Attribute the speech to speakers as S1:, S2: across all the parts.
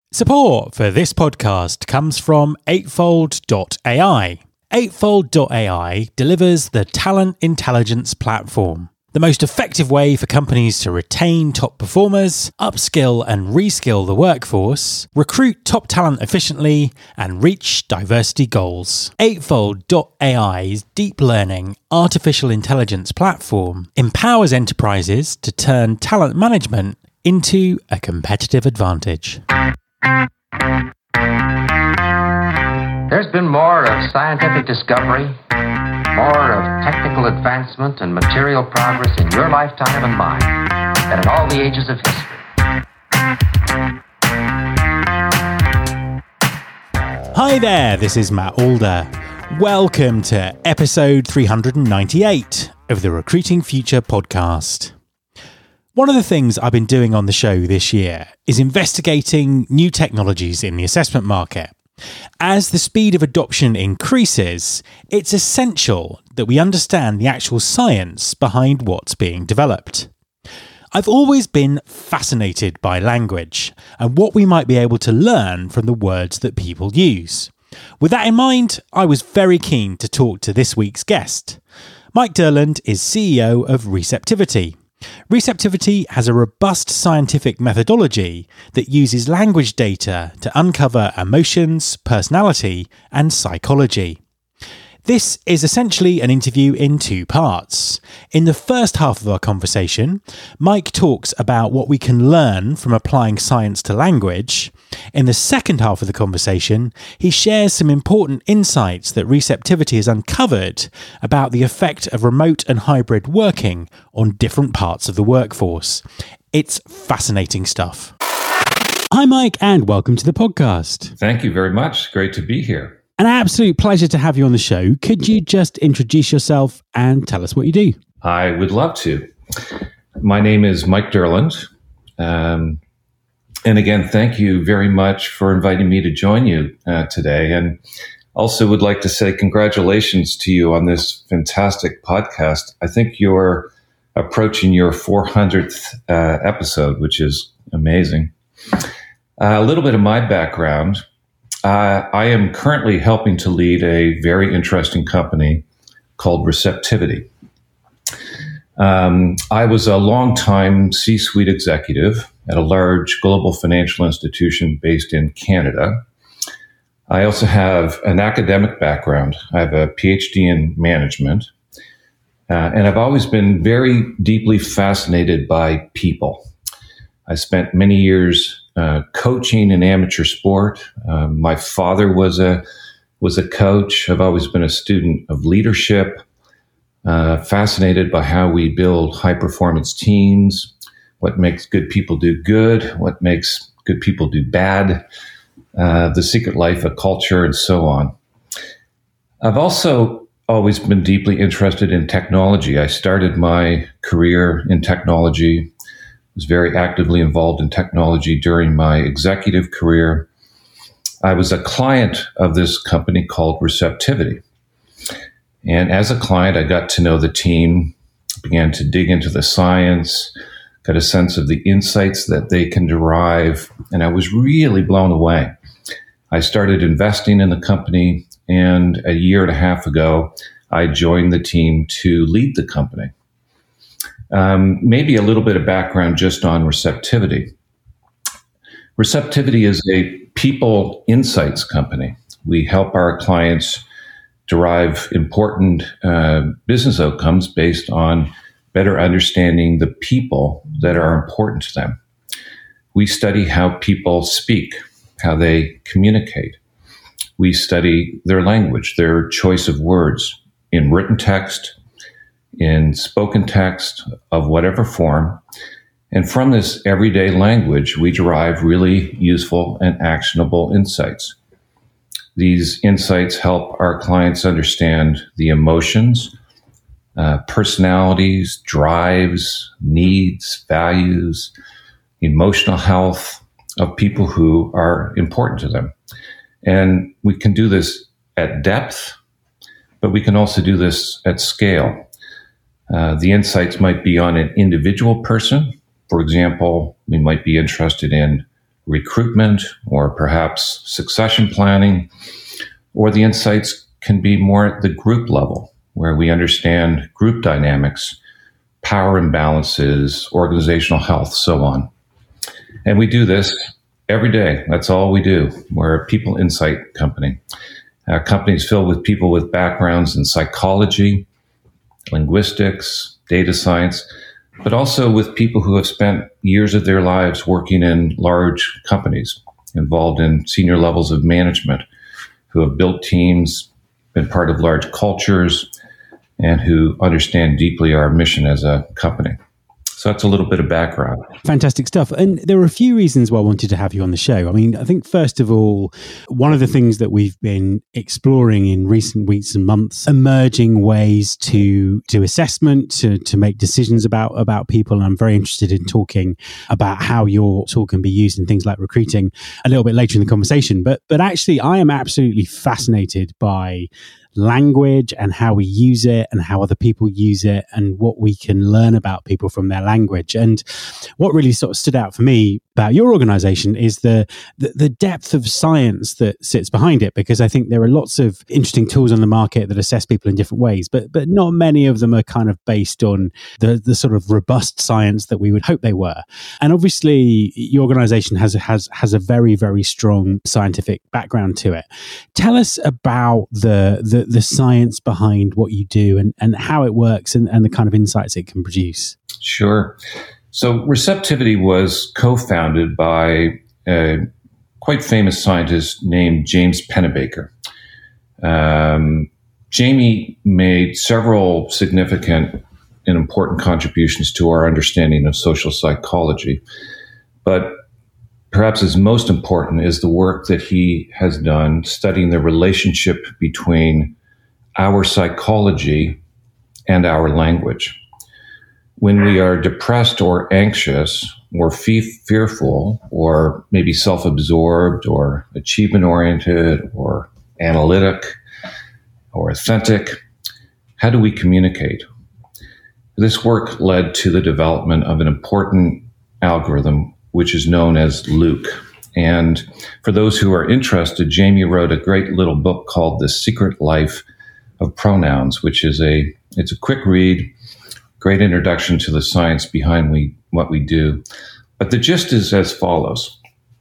S1: Support for this podcast comes from Eightfold.ai. Eightfold.ai delivers the talent intelligence platform, the most effective way for companies to retain top performers, upskill and reskill the workforce, recruit top talent efficiently, and reach diversity goals. Eightfold.ai's deep learning artificial intelligence platform empowers enterprises to turn talent management into a competitive advantage.
S2: There's been more of scientific discovery, more of technical advancement and material progress in your lifetime and mine than in all the ages of history.
S1: Hi there, this is Matt Alder. Welcome to episode 398 of the Recruiting Future podcast. One of the things I've been doing on the show this year is investigating new technologies in the assessment market. As the speed of adoption increases, it's essential that we understand the actual science behind what's being developed. I've always been fascinated by language and what we might be able to learn from the words that people use. With that in mind, I was very keen to talk to this week's guest. Mike Derland is CEO of Receptivity. Receptivity has a robust scientific methodology that uses language data to uncover emotions, personality, and psychology. This is essentially an interview in two parts. In the first half of our conversation, Mike talks about what we can learn from applying science to language. In the second half of the conversation, he shares some important insights that Receptivity has uncovered about the effect of remote and hybrid working on different parts of the workforce. It's fascinating stuff. Hi, Mike, and welcome to the podcast.
S3: Thank you very much. Great to be here.
S1: An absolute pleasure to have you on the show. Could you just introduce yourself and tell us what you do?
S3: I would love to. My name is Mike Derland. And again, thank you very much for inviting me to join you today. And also would like to say congratulations to you on this fantastic podcast. I think you're approaching your 400th episode, which is amazing. A little bit of my background. I am currently helping to lead a very interesting company called Receptivity. I was a longtime C-suite executive at a large global financial institution based in Canada. I also have an academic background. I have a PhD in management, and I've always been very deeply fascinated by people. I spent many years coaching in amateur sport. My father was a coach. I've always been a student of leadership, fascinated by how we build high-performance teams, what makes good people do good, what makes good people do bad, the secret life of culture, and so on. I've also always been deeply interested in technology. I started my career in technology, was very actively involved in technology during my executive career. I was a client of this company called Receptivity. And as a client, I got to know the team, began to dig into the science, got a sense of the insights that they can derive, and I was really blown away. I started investing in the company, and a year and a half ago, I joined the team to lead the company. Maybe a little bit of background just on Receptivity. Receptivity is a people insights company. We help our clients derive important business outcomes based on better understanding the people that are important to them. We study how people speak, how they communicate. We study their language, their choice of words in written text, in spoken text of whatever form. And from this everyday language, we derive really useful and actionable insights. These insights help our clients understand the emotions, personalities, drives, needs, values, emotional health of people who are important to them. And we can do this at depth, but we can also do this at scale. The insights might be on an individual person. For example, we might be interested in recruitment or perhaps succession planning, or the insights can be more at the group level, where we understand group dynamics, power imbalances, organizational health, so on. And we do this every day. That's all we do. We're a people insight company. Our company is filled with people with backgrounds in psychology, linguistics, data science, but also with people who have spent years of their lives working in large companies, involved in senior levels of management, who have built teams, been part of large cultures, and who understand deeply our mission as a company. So that's a little bit of background.
S1: Fantastic stuff. And there are a few reasons why I wanted to have you on the show. I mean, I think first of all, one of the things that we've been exploring in recent weeks and months, emerging ways to do assessment, to make decisions about people. And I'm very interested in talking about how your tool can be used in things like recruiting a little bit later in the conversation. But actually, I am absolutely fascinated by language and how we use it and how other people use it and what we can learn about people from their language. And what really sort of stood out for me about your organization is the depth of science that sits behind it, because I think there are lots of interesting tools on the market that assess people in different ways, but not many of them are kind of based on the sort of robust science that we would hope they were. And obviously your organization has a very, very strong scientific background to it. Tell us about the science behind what you do and how it works and the kind of insights it can produce.
S3: Sure. So receptivity was co-founded by a quite famous scientist named James Pennebaker. Jamie made several significant and important contributions to our understanding of social psychology, but perhaps as most important is the work that he has done studying the relationship between our psychology and our language. When we are depressed or anxious or fearful or maybe self-absorbed or achievement-oriented or analytic or authentic, how do we communicate? This work led to the development of an important algorithm which is known as Luke. And for those who are interested, Jamie wrote a great little book called The Secret Life of Pronouns, which is it's a quick read, great introduction to the science behind what we do. But the gist is as follows.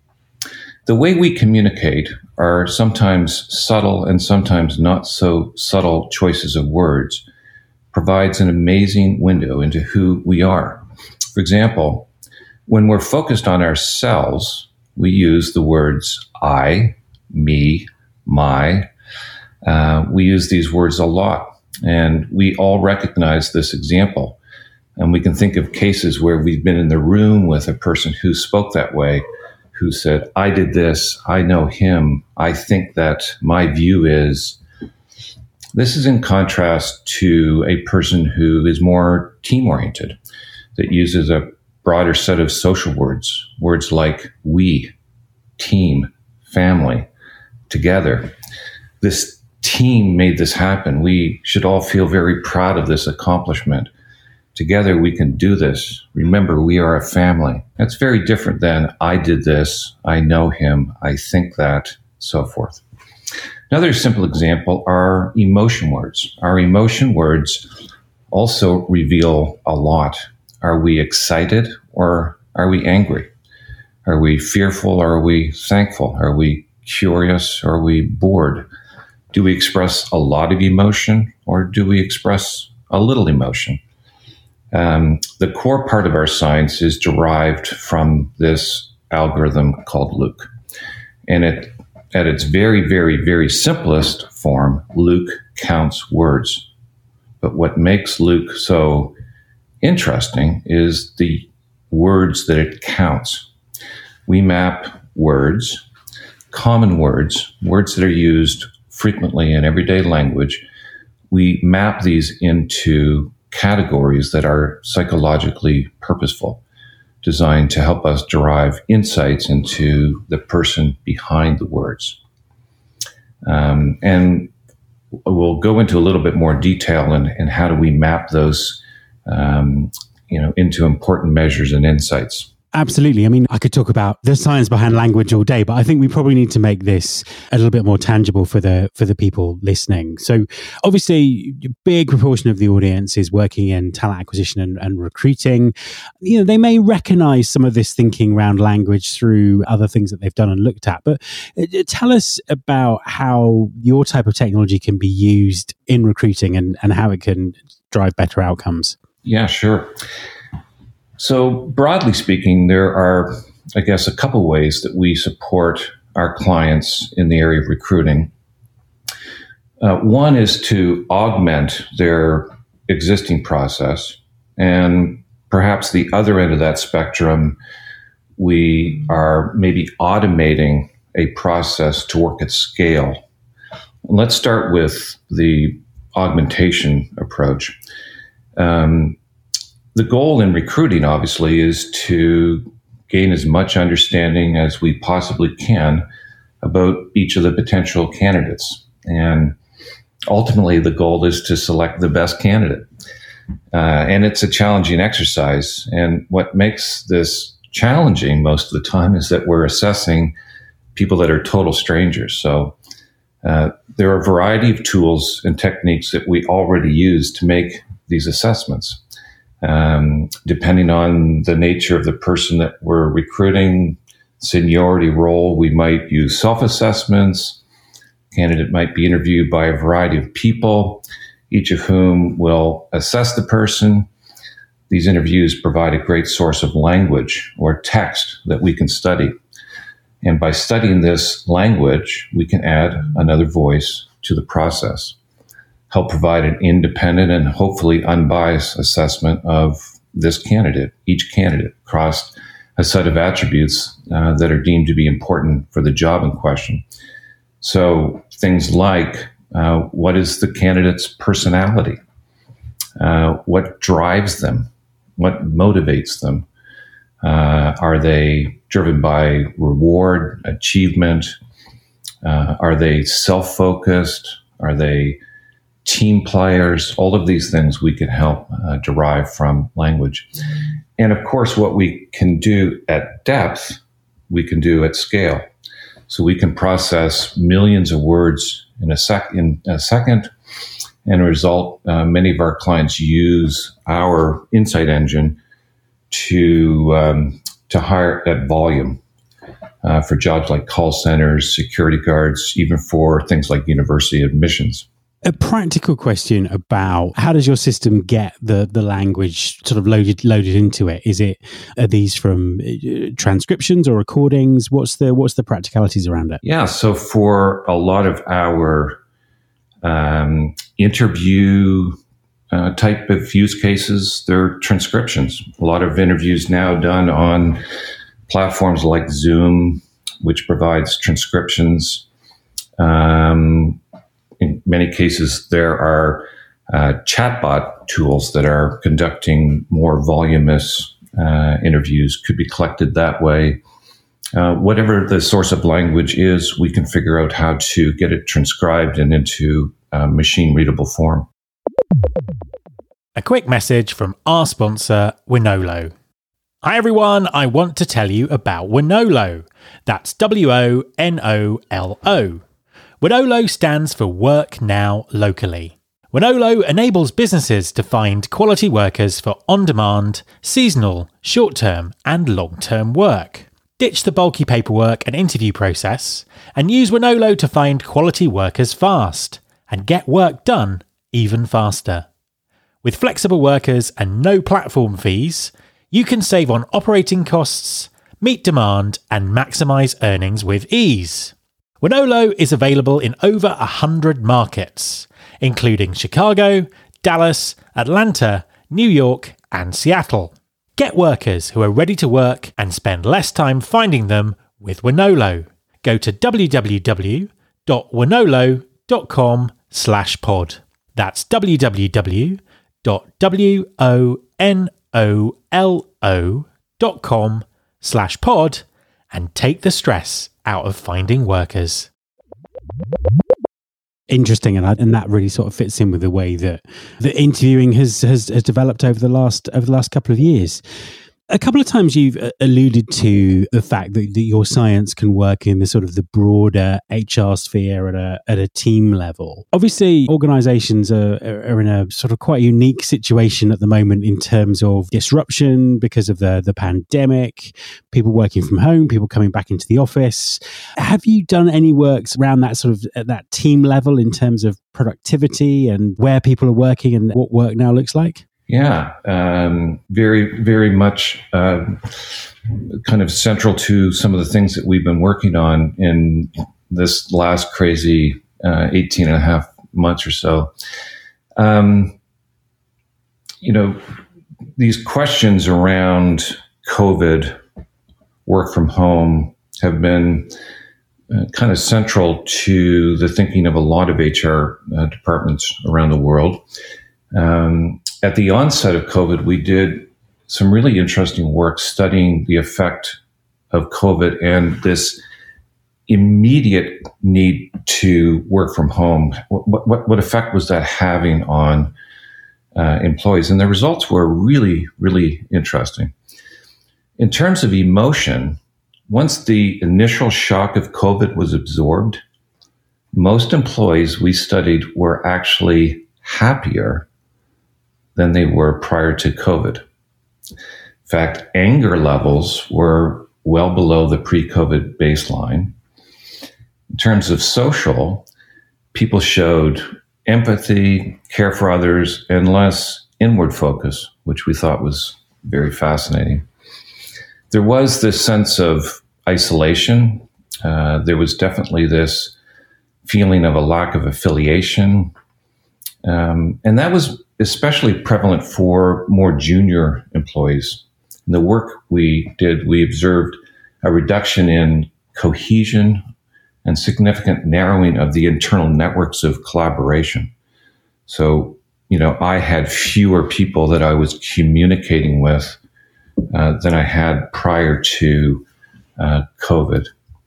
S3: The way we communicate are sometimes subtle and sometimes not so subtle choices of words provides an amazing window into who we are. For example, when we're focused on ourselves, we use the words I, me, my. We use these words a lot, and we all recognize this example. And we can think of cases where we've been in the room with a person who spoke that way, who said, I did this, I know him, I think that, my view is. This is in contrast to a person who is more team-oriented, that uses a broader set of social words like we, team, family, together. This team made this happen. We should all feel very proud of this accomplishment. Together we can do this. Remember, we are a family. That's very different than I did this, I know him, I think that, so forth. Another simple example are emotion words. Our emotion words also reveal a lot. Are we excited or are we angry? Are we fearful or are we thankful? Are we curious or are we bored? Do we express a lot of emotion or do we express a little emotion? The core part of our science is derived from this algorithm called Luke. And at its very, very, very simplest form, Luke counts words. But what makes Luke so interesting is the words that it counts. We map words, common words that are used frequently in everyday language. We map these into categories that are psychologically purposeful, designed to help us derive insights into the person behind the words. And we'll go into a little bit more detail in how do we map those into important measures and insights.
S1: Absolutely. I mean, I could talk about the science behind language all day, but I think we probably need to make this a little bit more tangible for the people listening. So obviously, a big proportion of the audience is working in talent acquisition and recruiting. They may recognize some of this thinking around language through other things that they've done and looked at. But tell us about how your type of technology can be used in recruiting and how it can drive better outcomes.
S3: Yeah, sure. So broadly speaking, there are, I guess, a couple ways that we support our clients in the area of recruiting. One is to augment their existing process. And perhaps the other end of that spectrum, we are maybe automating a process to work at scale. Let's start with the augmentation approach. The goal in recruiting, obviously, is to gain as much understanding as we possibly can about each of the potential candidates. And ultimately, the goal is to select the best candidate. And it's a challenging exercise. And what makes this challenging most of the time is that we're assessing people that are total strangers. So there are a variety of tools and techniques that we already use to make these assessments. Depending on the nature of the person that we're recruiting, seniority role, we might use self-assessments. Candidate might be interviewed by a variety of people, each of whom will assess the person. These interviews provide a great source of language or text that we can study. And by studying this language, we can add another voice to the process, help provide an independent and hopefully unbiased assessment of this candidate, each candidate, across a set of attributes that are deemed to be important for the job in question. So things like, what is the candidate's personality? What drives them? What motivates them? Are they driven by reward, achievement? Are they self-focused? Are they team players? All of these things we can help derive from language. And of course, what we can do at depth, we can do at scale. So we can process millions of words in a second. And as a result, many of our clients use our insight engine to hire at volume for jobs like call centers, security guards, even for things like university admissions.
S1: A practical question about how does your system get the language sort of loaded into it? Are these from transcriptions or recordings? What's the practicalities around it?
S3: Yeah, so for a lot of our interview type of use cases, they're transcriptions. A lot of interviews now done on platforms like Zoom, which provides transcriptions. In many cases, there are chatbot tools that are conducting more voluminous interviews, could be collected that way. Whatever the source of language is, we can figure out how to get it transcribed and into machine-readable form.
S1: A quick message from our sponsor, Wonolo. Hi everyone, I want to tell you about Wonolo. That's Wonolo. Wonolo stands for Work Now Locally. Wonolo enables businesses to find quality workers for on-demand, seasonal, short-term and long-term work. Ditch the bulky paperwork and interview process and use Wonolo to find quality workers fast and get work done even faster. With flexible workers and no platform fees, you can save on operating costs, meet demand and maximise earnings with ease. Wonolo is available in over 100 markets, including Chicago, Dallas, Atlanta, New York, and Seattle. Get workers who are ready to work and spend less time finding them with Wonolo. Go to www.wonolo.com/pod. That's www.wonolo.com/pod and take the stress out of finding workers. Interesting, and that really sort of fits in with the way that the interviewing has developed over the last couple of years. A couple of times you've alluded to the fact that your science can work in the sort of the broader HR sphere at a team level. Obviously, organizations are in a sort of quite unique situation at the moment in terms of disruption because of the pandemic, people working from home, people coming back into the office. Have you done any work around that sort of at that team level in terms of productivity and where people are working and what work now looks like?
S3: Yeah, very, very much kind of central to some of the things that we've been working on in this last crazy 18 and a half months or so. These questions around COVID, work from home, have been kind of central to the thinking of a lot of HR departments around the world. At the onset of COVID, we did some really interesting work studying the effect of COVID and this immediate need to work from home. What effect was that having on employees? And the results were really, really interesting. In terms of emotion, once the initial shock of COVID was absorbed, most employees we studied were actually happier than they were prior to COVID. In fact, anger levels were well below the pre-COVID baseline. In terms of social, people showed empathy, care for others, and less inward focus, which we thought was very fascinating. There was this sense of isolation. There was definitely this feeling of a lack of affiliation. And that was especially prevalent for more junior employees. In the work we did, we observed a reduction in cohesion and significant narrowing of the internal networks of collaboration. So, I had fewer people that I was communicating with than I had prior to COVID.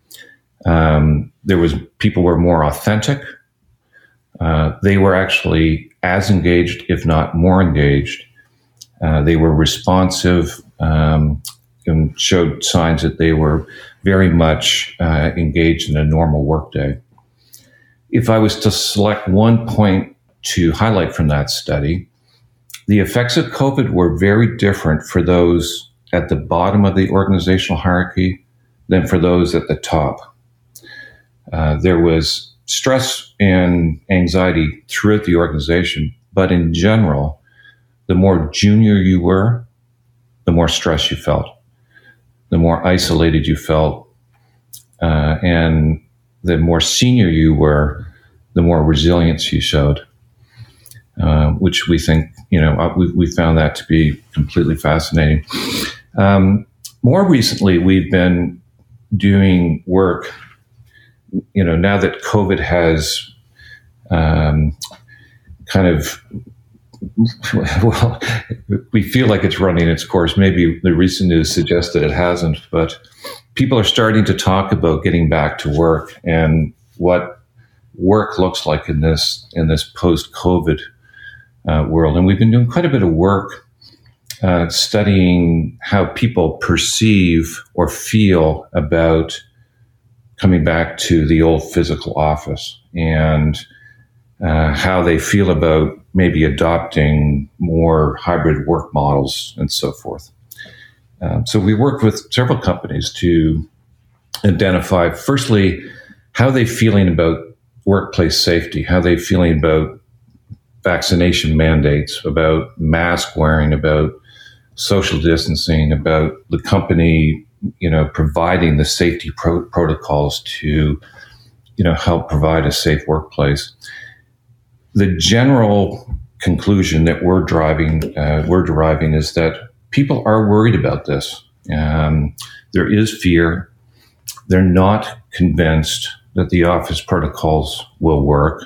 S3: People were more authentic. They were actually as engaged, if not more engaged. They were responsive and showed signs that they were very much engaged in a normal workday. If I was to select one point to highlight from that study, the effects of COVID were very different for those at the bottom of the organizational hierarchy than for those at the top. There was stress and anxiety throughout the organization, but in general, the more junior you were, the more stress you felt, the more isolated you felt, and the more senior you were, the more resilience you showed, which we think, we found that to be completely fascinating. More recently, we've been doing work, now that COVID has we feel like it's running its course. Maybe the recent news suggests that it hasn't, but people are starting to talk about getting back to work and what work looks like in this post-COVID world. And we've been doing quite a bit of work studying how people perceive or feel about coming back to the old physical office and how they feel about maybe adopting more hybrid work models and so forth. So we worked with several companies to identify, firstly, how they're feeling about workplace safety, how they're feeling about vaccination mandates, about mask wearing, about social distancing, about the company, providing the safety protocols to, help provide a safe workplace. The general conclusion that we're deriving is that people are worried about this. There is fear. They're not convinced that the office protocols will work.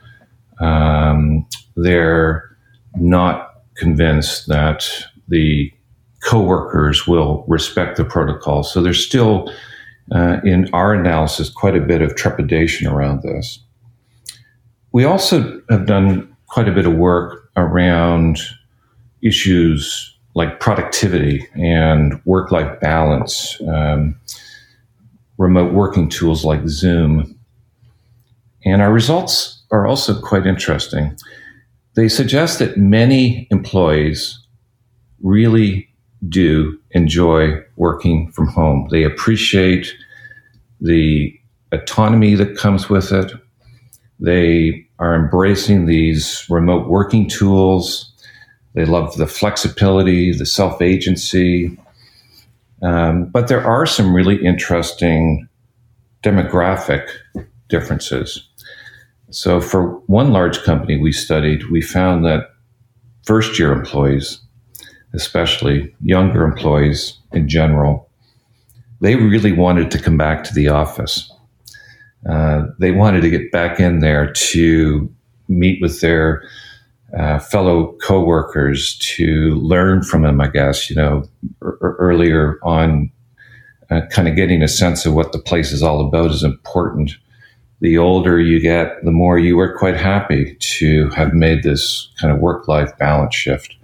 S3: They're not convinced that the coworkers will respect the protocol. So there's still, in our analysis, quite a bit of trepidation around this. We also have done quite a bit of work around issues like productivity and work-life balance, remote working tools like Zoom. And our results are also quite interesting. They suggest that many employees really do enjoy working from home. They appreciate the autonomy that comes with it. They are embracing these remote working tools. They love the flexibility, the self-agency. But there are some really interesting demographic differences. So for one large company we studied, we found that first-year employees, especially younger employees in general, they really wanted to come back to the office. They wanted to get back in there to meet with their fellow coworkers, to learn from them, I guess, earlier on, kind of getting a sense of what the place is all about is important. The older you get, the more you are quite happy to have made this kind of work-life balance shift.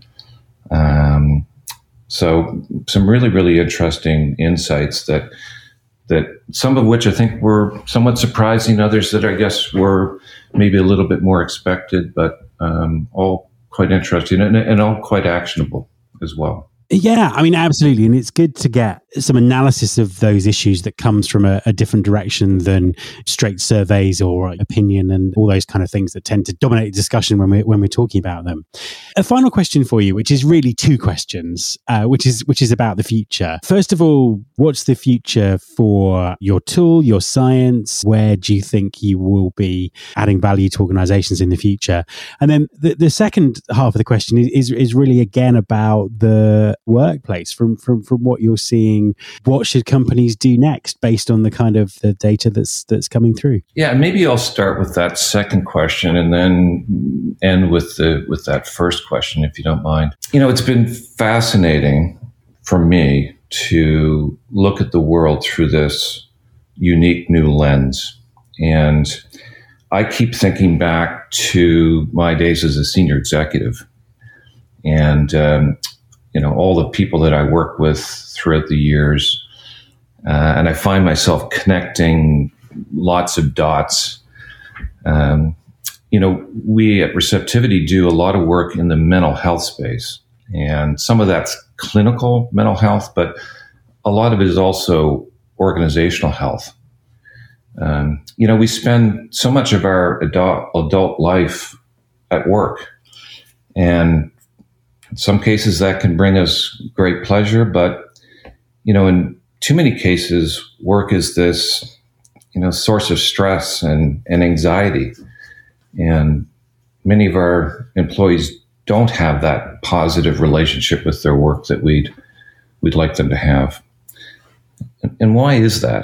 S3: So some really, really interesting insights that some of which I think were somewhat surprising, others that I guess were maybe a little bit more expected, but all quite interesting and all quite actionable as well.
S1: Yeah, I mean, absolutely. And it's good to get some analysis of those issues that comes from a different direction than straight surveys or opinion and all those kind of things that tend to dominate discussion when we're talking about them. A final question for you, which is really two questions, which is about the future. First of all, what's the future for your tool, your science? Where do you think you will be adding value to organizations in the future? And then the second half of the question is really again about the workplace from what you're seeing. What should companies do next based on the kind of the data that's coming through?
S3: Yeah, maybe I'll start with that second question and then end with that first question, if you don't mind. It's been fascinating for me to look at the world through this unique new lens. And I keep thinking back to my days as a senior executive and all the people that I work with throughout the years. And I find myself connecting lots of dots. We at Receptivity do a lot of work in the mental health space. And some of that's clinical mental health, but a lot of it is also organizational health. We spend so much of our adult life at work. And in some cases, that can bring us great pleasure, but, in too many cases, work is this, source of stress and anxiety. And many of our employees don't have that positive relationship with their work that we'd like them to have. And why is that?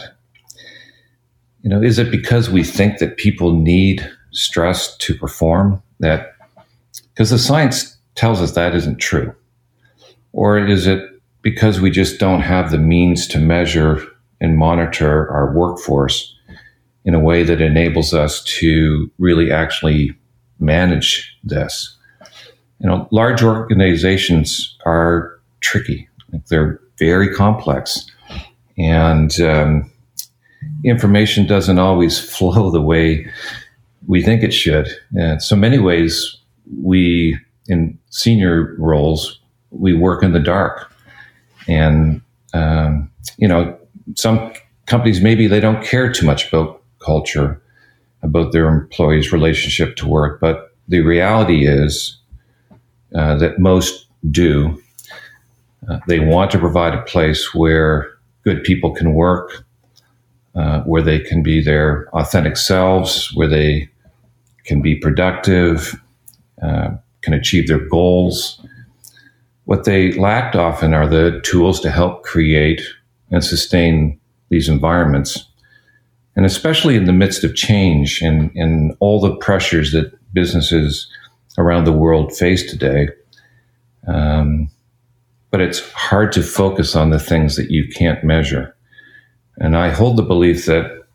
S3: Is it because we think that people need stress to perform? Because the science tells us that isn't true? Or is it because we just don't have the means to measure and monitor our workforce in a way that enables us to really actually manage this? Large organizations are tricky. They're very complex. And information doesn't always flow the way we think it should. And so many ways, in senior roles, we work in the dark. And, some companies, maybe they don't care too much about culture, about their employees' relationship to work. But the reality is that most do. They want to provide a place where good people can work, where they can be their authentic selves, where they can be productive, can achieve their goals. What they lacked often are the tools to help create and sustain these environments. And especially in the midst of change and all the pressures that businesses around the world face today. But it's hard to focus on the things that you can't measure. And I hold the belief that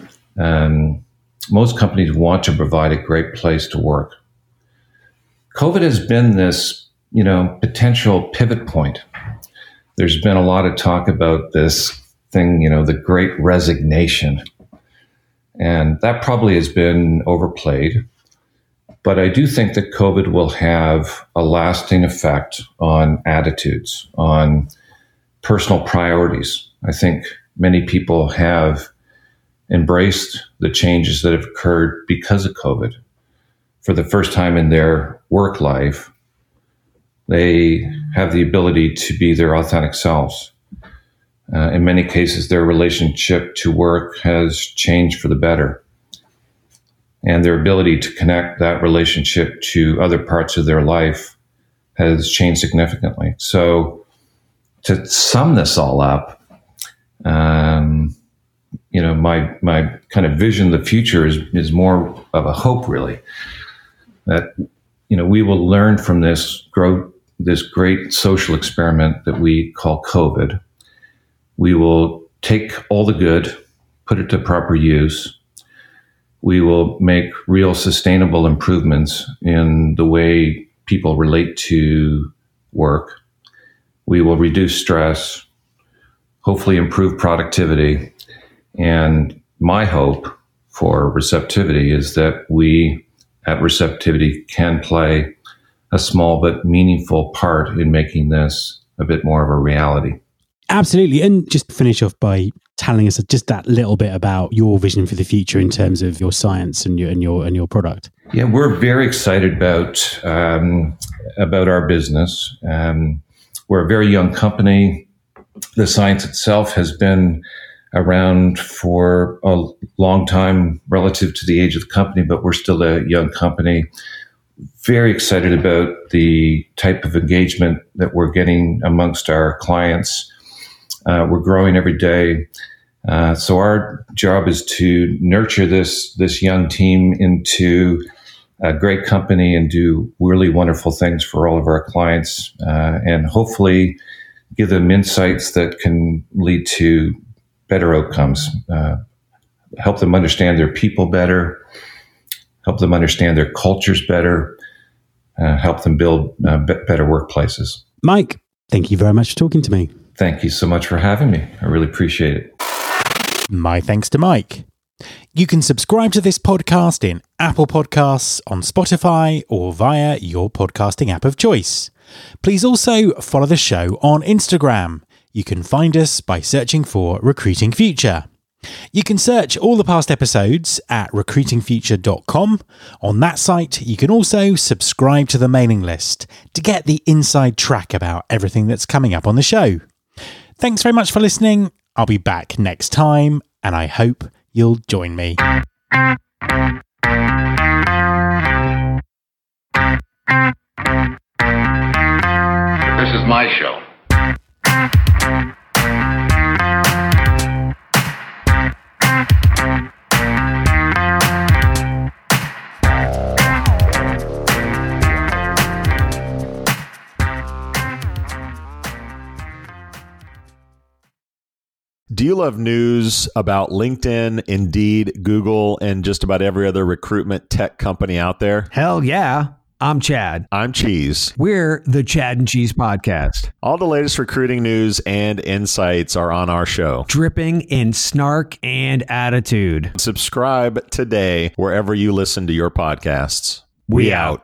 S3: most companies want to provide a great place to work. COVID has been this potential pivot point. There's been a lot of talk about this thing, the great resignation. And that probably has been overplayed. But I do think that COVID will have a lasting effect on attitudes, on personal priorities. I think many people have embraced the changes that have occurred because of COVID. For the first time in their work life, they have the ability to be their authentic selves. In many cases, their relationship to work has changed for the better. And their ability to connect that relationship to other parts of their life has changed significantly. So to sum this all up, my kind of vision of the future is more of a hope, really, that, we will learn from this great social experiment that we call COVID. We will take all the good, put it to proper use. We will make real sustainable improvements in the way people relate to work. We will reduce stress, hopefully improve productivity. And my hope for Receptivity is that we at Receptivity can play a small but meaningful part in making this a bit more of a reality.
S1: Absolutely. And just finish off by telling us just that little bit about your vision for the future in terms of your science and your product.
S3: Yeah, we're very excited about our business. We're a very young company. The science itself has been around for a long time relative to the age of the company, but we're still a young company. Very excited about the type of engagement that we're getting amongst our clients. We're growing every day. So our job is to nurture this young team into a great company and do really wonderful things for all of our clients, and hopefully give them insights that can lead to better outcomes, help them understand their people better, help them understand their cultures better, help them build better workplaces.
S1: Mike, thank you very much for talking to me.
S3: Thank you so much for having me. I really appreciate it.
S1: My thanks to Mike. You can subscribe to this podcast in Apple Podcasts, on Spotify, or via your podcasting app of choice. Please also follow the show on Instagram. You can find us by searching for Recruiting Future. You can search all the past episodes at recruitingfuture.com. On that site, you can also subscribe to the mailing list to get the inside track about everything that's coming up on the show. Thanks very much for listening. I'll be back next time, and I hope you'll join me.
S2: This is my show.
S4: Do you love news about LinkedIn, Indeed, Google, and just about every other recruitment tech company out there?
S5: Hell yeah. I'm Chad.
S4: I'm Cheese.
S5: We're the Chad and Cheese Podcast.
S4: All the latest recruiting news and insights are on our show.
S5: Dripping in snark and attitude.
S4: Subscribe today wherever you listen to your podcasts.
S5: We out.